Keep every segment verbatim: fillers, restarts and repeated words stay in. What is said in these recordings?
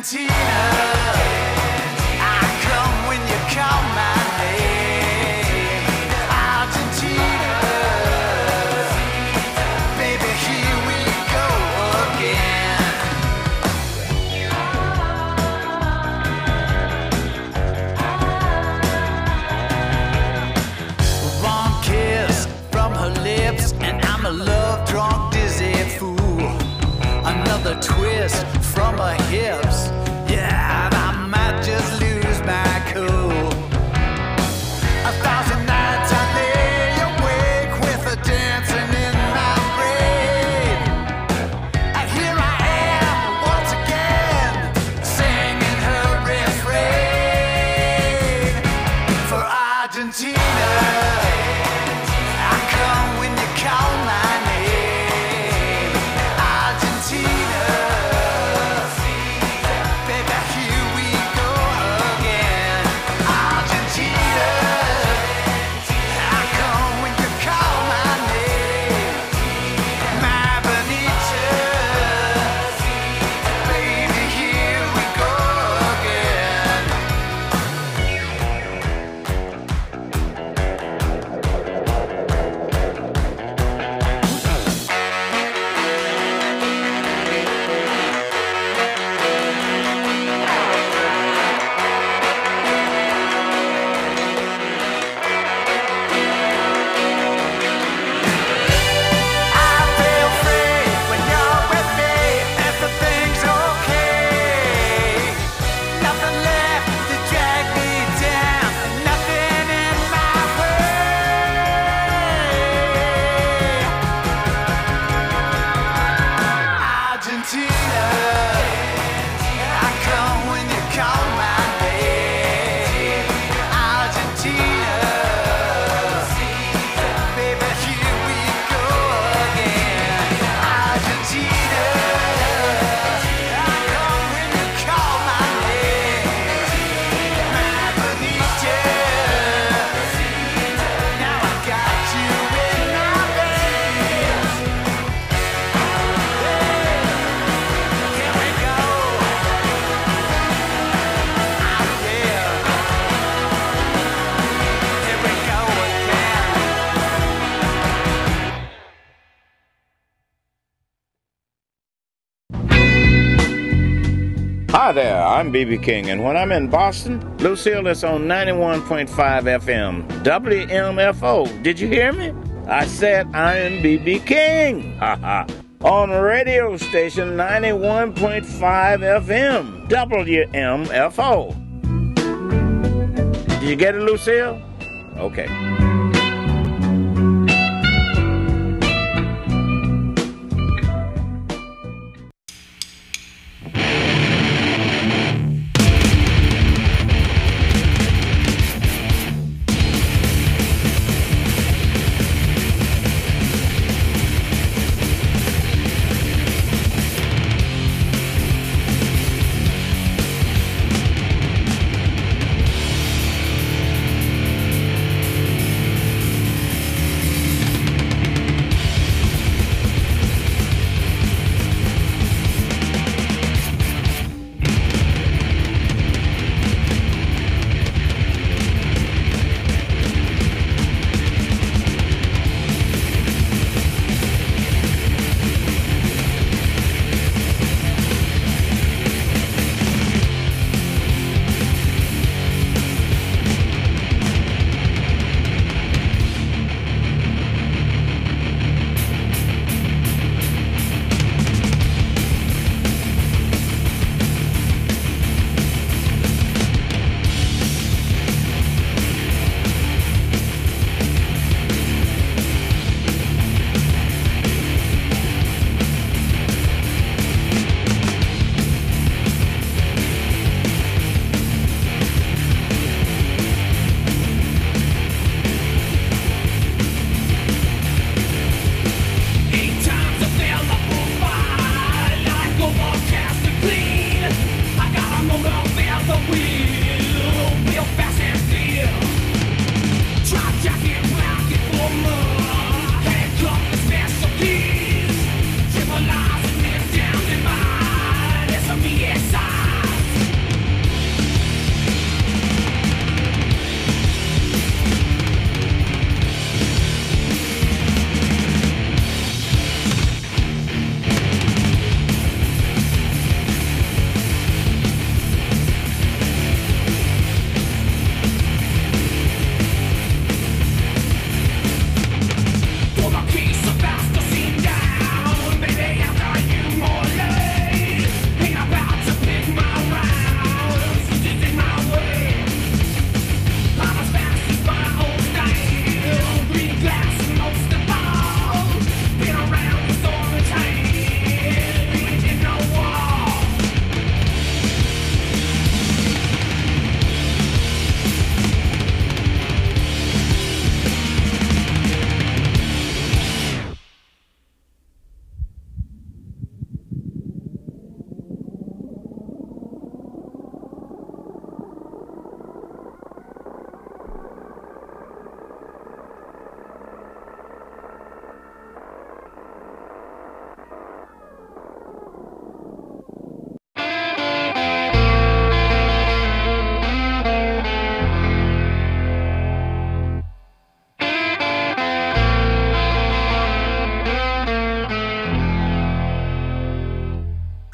Twist from her hips, yeah, and I might just lose my cool. A thousand nights I lay awake with her dancing in my brain, and here I am once again singing her refrain. For Argentina, I come when you call my name. Argentina, Hi there, I'm B B King, and when I'm in Boston, Lucille is on ninety-one point five F M, W M F O. Did you hear me? I said I am B B King, haha, on radio station ninety-one point five F M, W M F O. Did you get it, Lucille? Okay.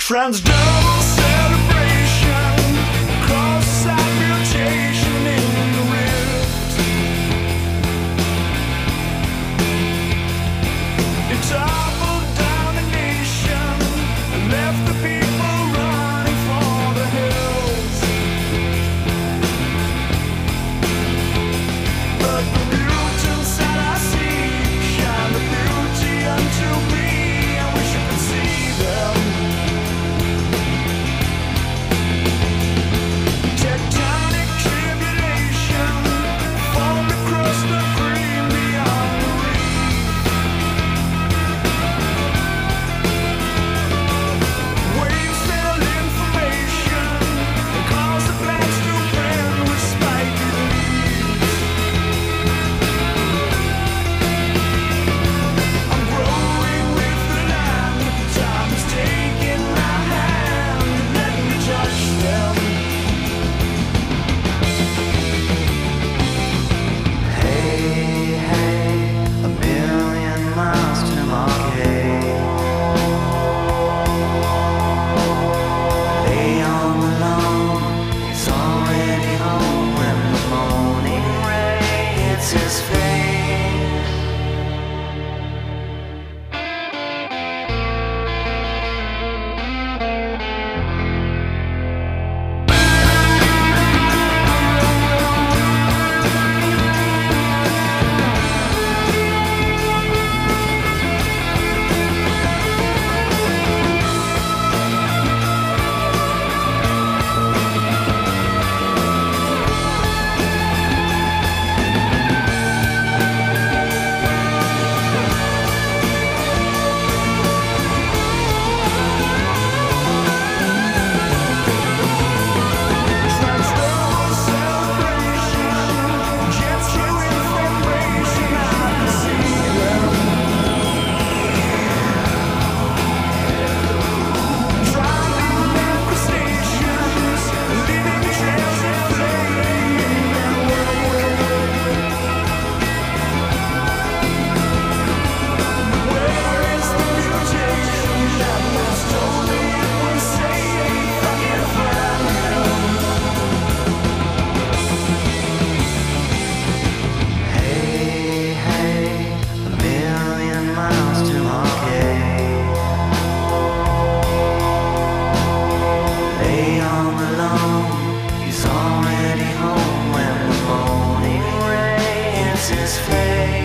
Trans double celebration, cross-side mutation in the rift. It toppled down the nation and left the people running for the hills. But the mutants that I see shine the beauty unto me. I wish you could see them. Tectonic tribulation formed across the green beyond the reef. Waves fell information and caused the plants to bend with spiky leaves. I'm growing with the land. Time is taking my hand and let me touch them. Hey, hey, a million miles to Margate. Lay on the lawn, he's already home when the morning ray hits his face. Trans double celebration, jets chewing vibration. I can see them. Driving manifestations, leaving trails of flame in their wake. Where is the mutation that was told me it was safe? I can't find them. Hey, hey, a million miles to Margate. Lay on the lawn, he's already home when the morning ray hits his face.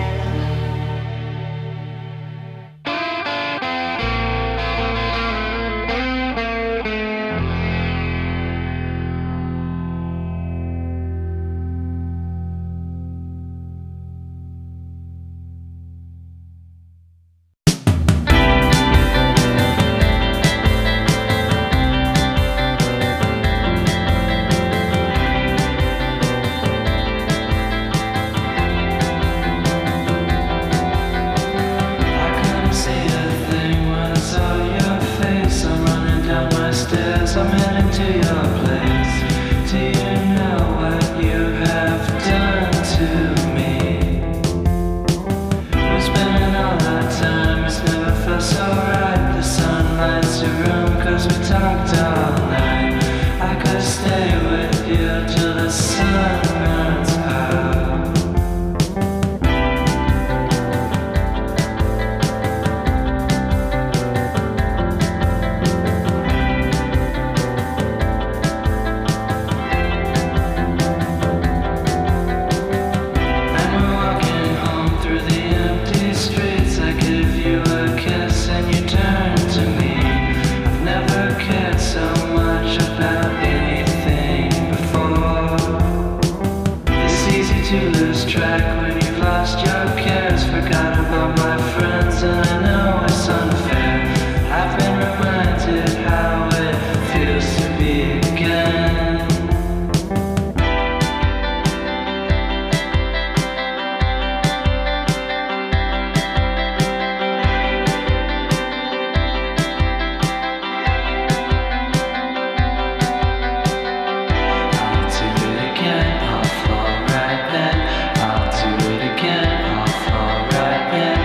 I couldn't see a thing when I saw your face. I'm running down my stairs, I'm heading to your place. Do you know what you have done to me? We're spending all our time, it's never felt so right. The sun lights your room cause we talked all night. I could stay with you till the sun runs out. And we're walking home through the empty streets. I give you a kiss and you turn to me. I've never cared so much about anything before. It's easy to lose track when you've lost your cares. Forgot about my friends and I know it's unfair. I've been reminded how it feels to be again. I'll do it again, I'll fall right then. I'll do it again, I'll fall right then.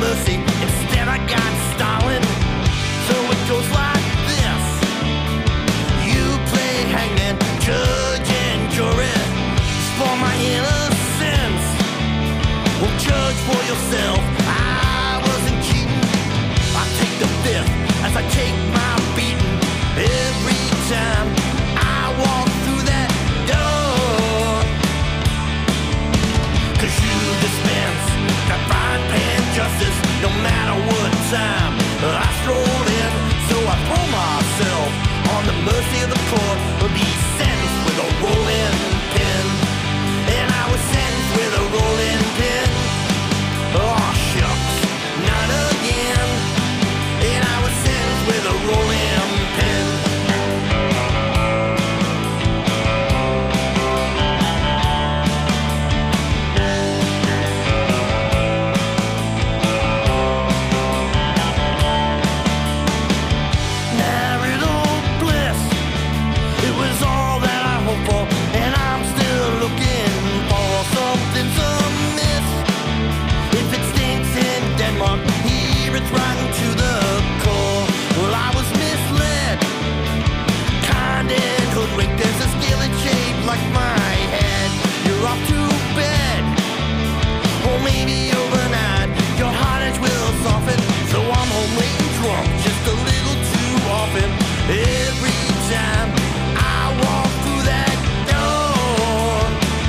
mercy. Instead I got Stalin. So it goes like this. You play hangman, judge and jury. For my innocence, well, judge for yourself. I wasn't cheating. I take the fifth as I take my beating. Every time I walk through that door, 'cause you dispense that frying pan justice no matter what time I stroll in. So I throw myself on the mercy of the court, or be sentenced with a rolling pin. And I was sentenced with a rolling pin. Oh shucks, not again. And I was sentenced with a rolling pin. Marital bliss, it was all that I hoped for, and I'm still looking for something's amiss. If it stinks in Denmark, here it's rotten to the core. Well, I was misled, kind and hoodwinked. There's a skillet shaped like my head. You're off to bed, or maybe overnight. Your heart edge will soften, so I'm home late and drunk, just a little too often. Every time I walk through that door,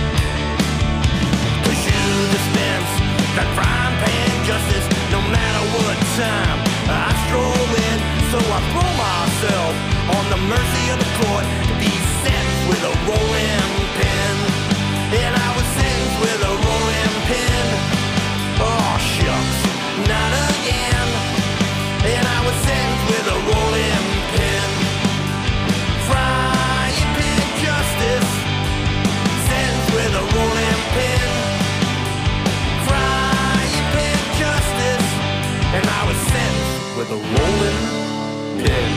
'cause you dispense that frying pan justice no matter what time I stroll in. So I throw myself on the mercy of the court to be sentenced with a rolling pin. And I was sentenced with a rolling pin. Oh shucks, not again. And I was sentenced with a rolling pin. Frying pan justice, sentenced with a rolling pin. Frying pan justice, and I was sentenced with a rolling pin.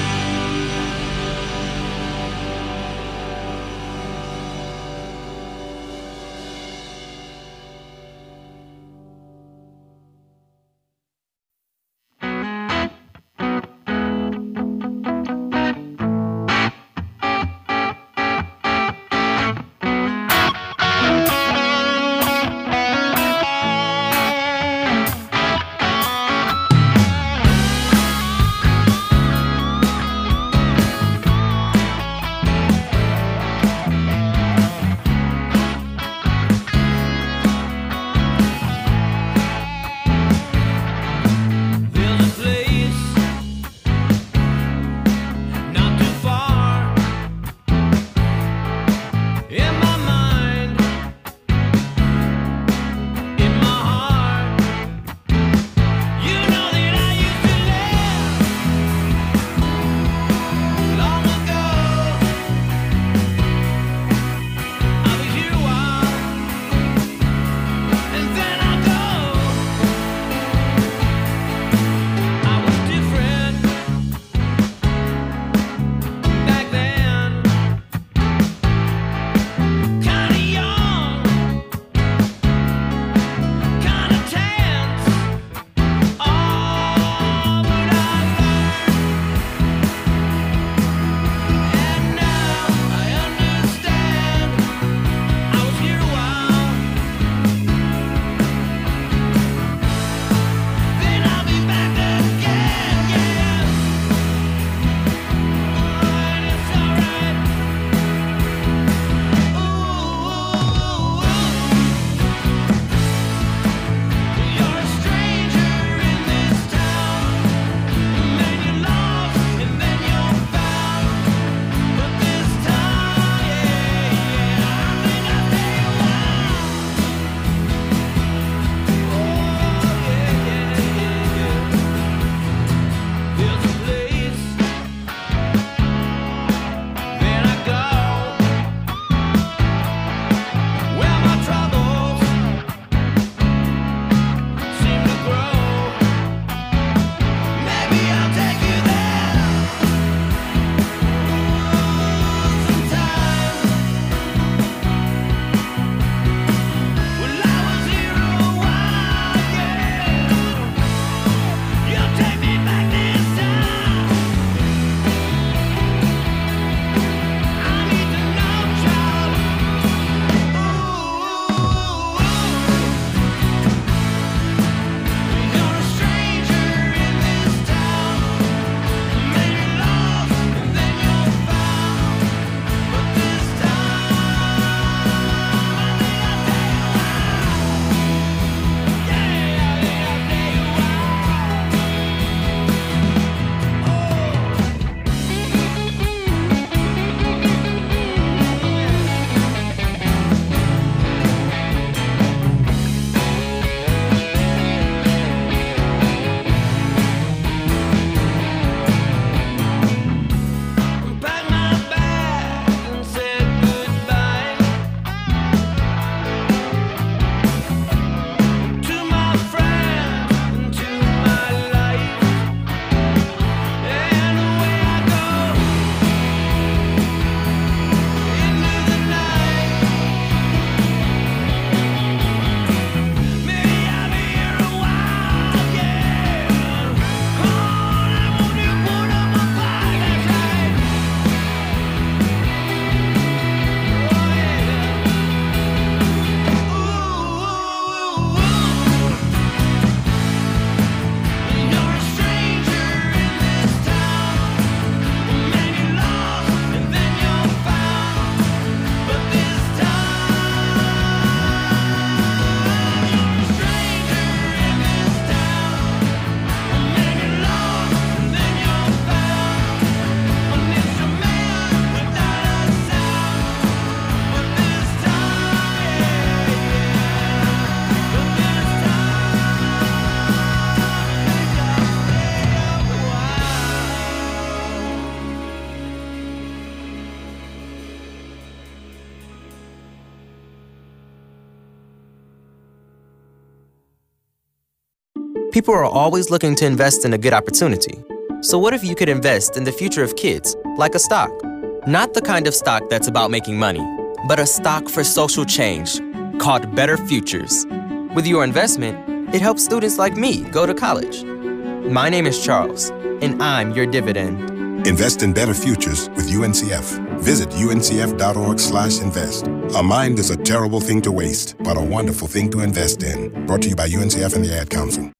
People are always looking to invest in a good opportunity. So what if you could invest in the future of kids, like a stock? Not the kind of stock that's about making money, but a stock for social change called Better Futures. With your investment, it helps students like me go to college. My name is Charles, and I'm your dividend. Invest in better futures with U N C F. Visit U N C F dot org slash invest. A mind is a terrible thing to waste, but a wonderful thing to invest in. Brought to you by U N C F and the Ad Council.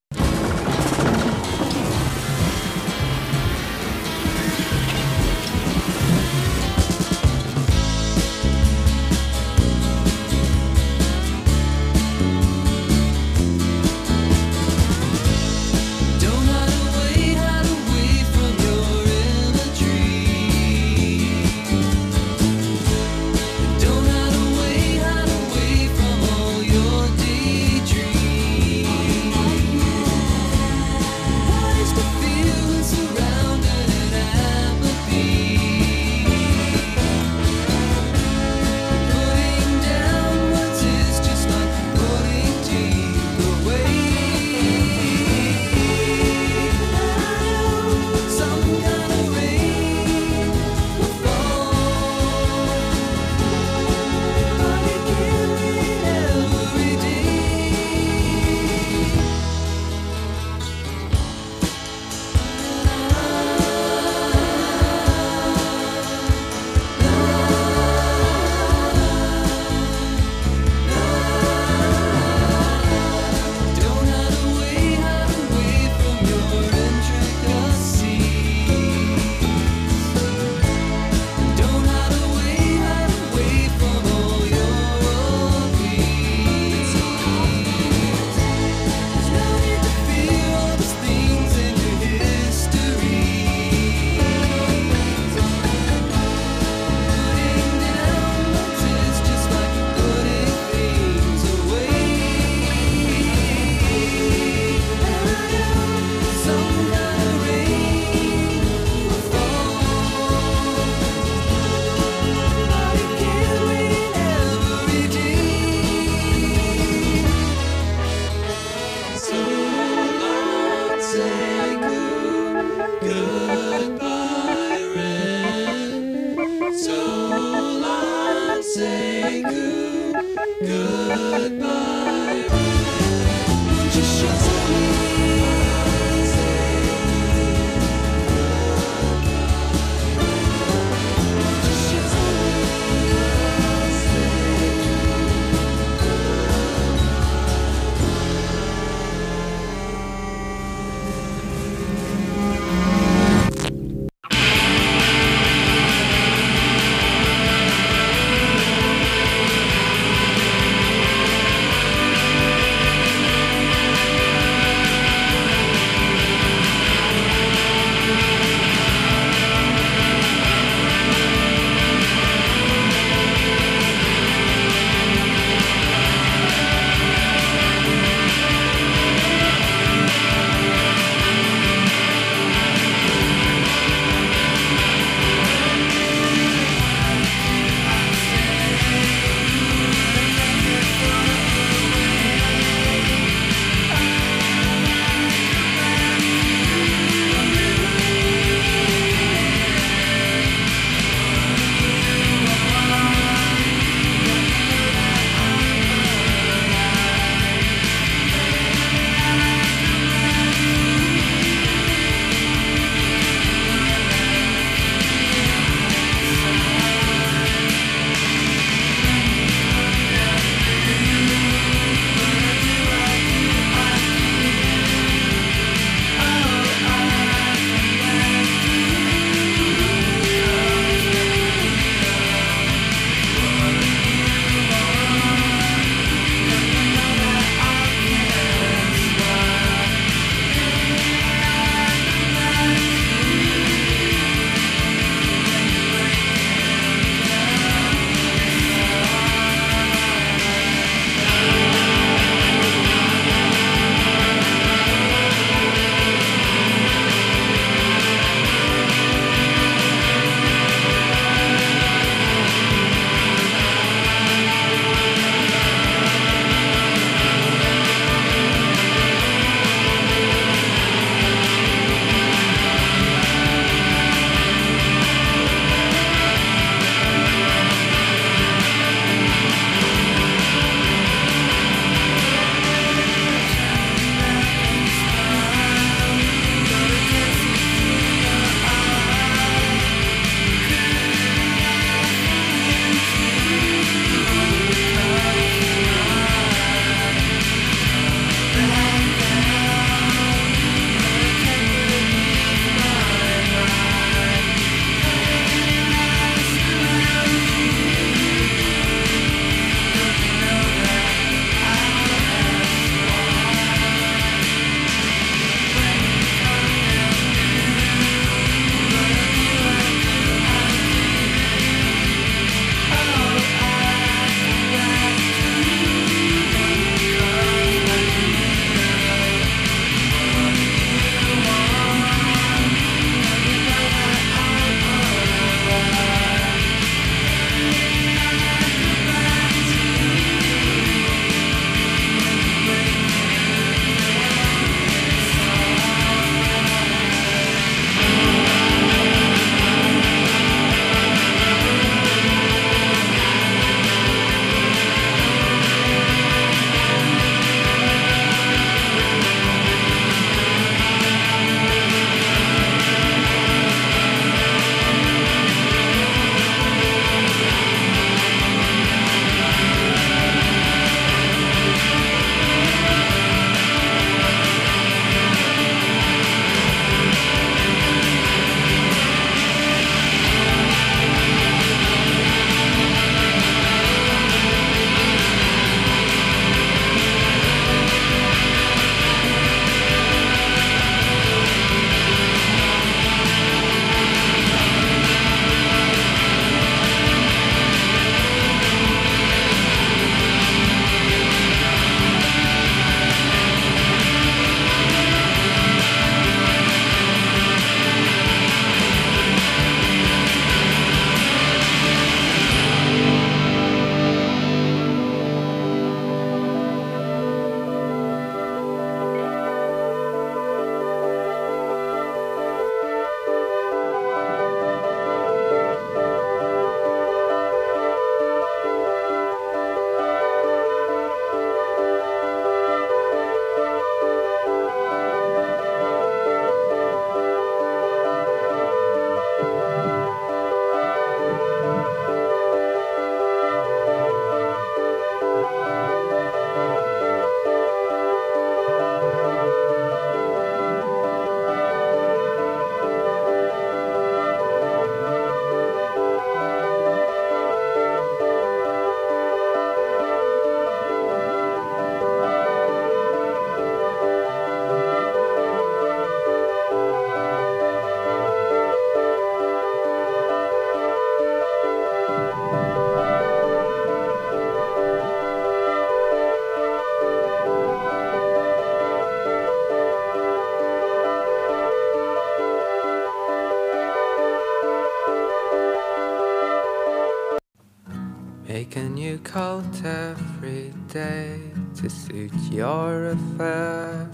cult every day to suit your affairs.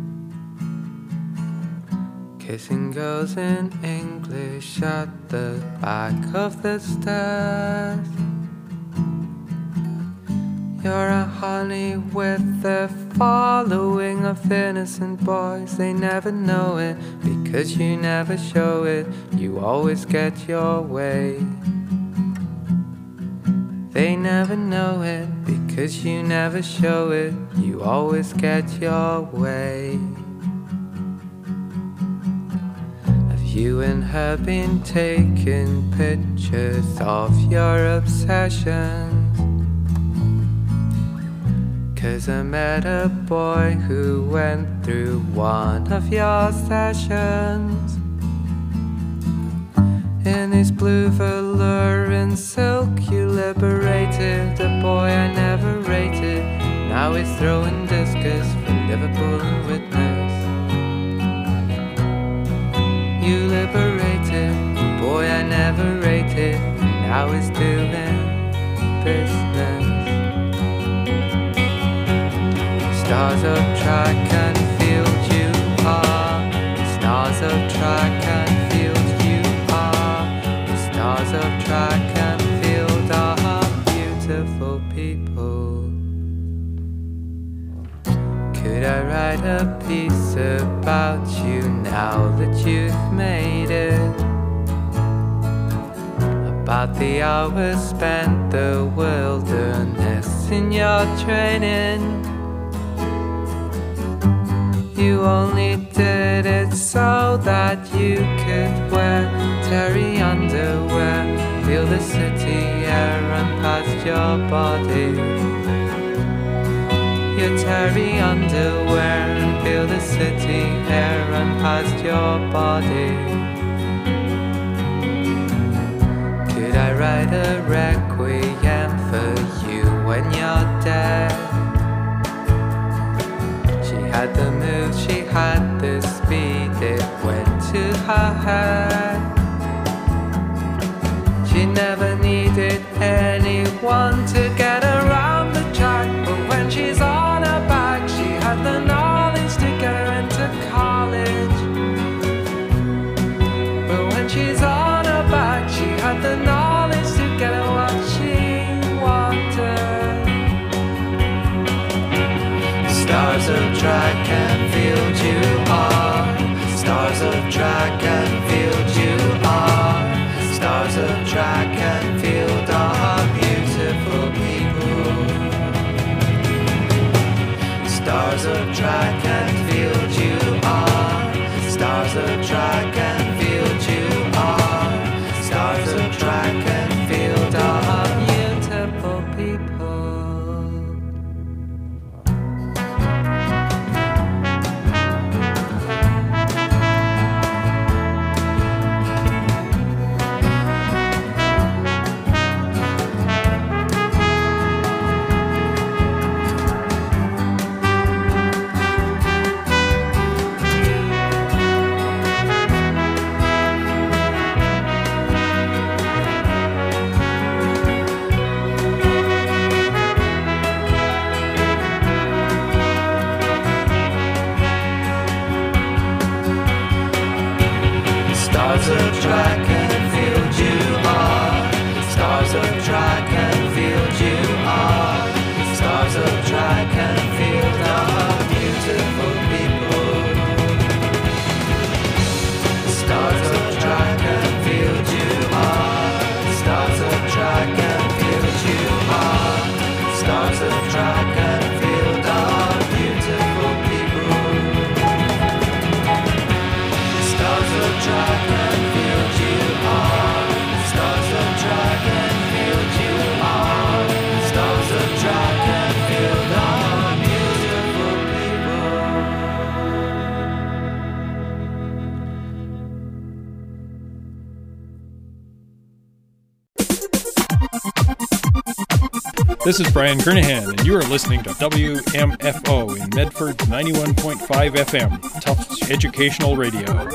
Kissing girls in English at the back of the stairs. You're a honey with a following of innocent boys. They never know it because you never show it. You always get your way. They never know it because you never show it. You always get your way. Have you and her been taking pictures of your obsessions? 'Cause I met a boy who went through one of your sessions. In his blue velour and silk you liberated a boy I never rated. Now he's throwing discus for Liverpool and witness. You liberated a boy I never rated. Now he's doing business. Stars of track and field you are. Stars of track and field you are. The stars of track and field are beautiful people. Could I write a piece about you now that you've made it? About the hours spent the wilderness in your training. You only did it so that you could wear terry underwear, feel the city air run past your body. Your terry underwear and feel the city air run past your body. Could I write a requiem for you when you're dead? Had the move, she had the speed, it went to her head. She never needed anyone to get around the track, but when she's on her back, she had the knowledge to get her into college. But when she's on her back, she had the knowledge to get her what she wanted. Stars of track and field you are. Stars of track and field you are. Stars of track and field are beautiful people. Stars of track and field you are. Stars of track and field you are. Stars of track and field are beautiful people. Stars of track and field you are. Stars of track and field you are. Stars of track and field are beautiful people. Stars of track and field you are. Stars of track and field you are. Stars of track and field are beautiful people. Stars of track and field you are. Stars of track and field you are. Stars of track and field are beautiful people. This is Brian Kernahan, and you are listening to W M F O in Medford's ninety-one point five F M, Tufts Educational Radio.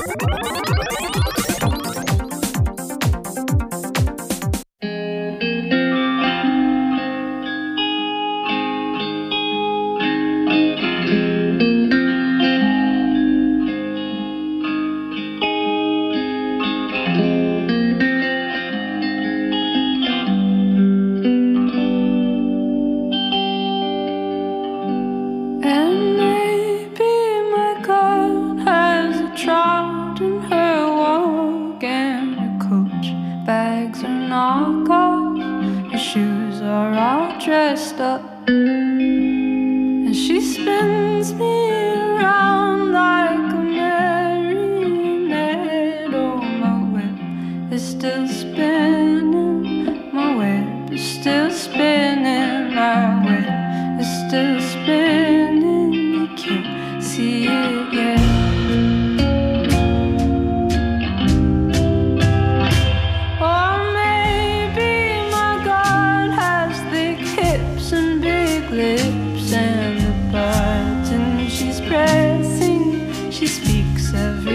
it yet. Or maybe my God has thick hips and big lips and the buttons she's pressing, she speaks every